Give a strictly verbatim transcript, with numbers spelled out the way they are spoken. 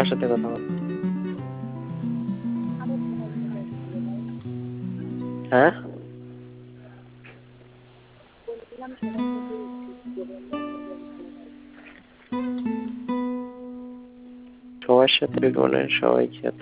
কার সাথে কথা বল? হ্যাঁ, সবার সাথে মানে সবাই কি এত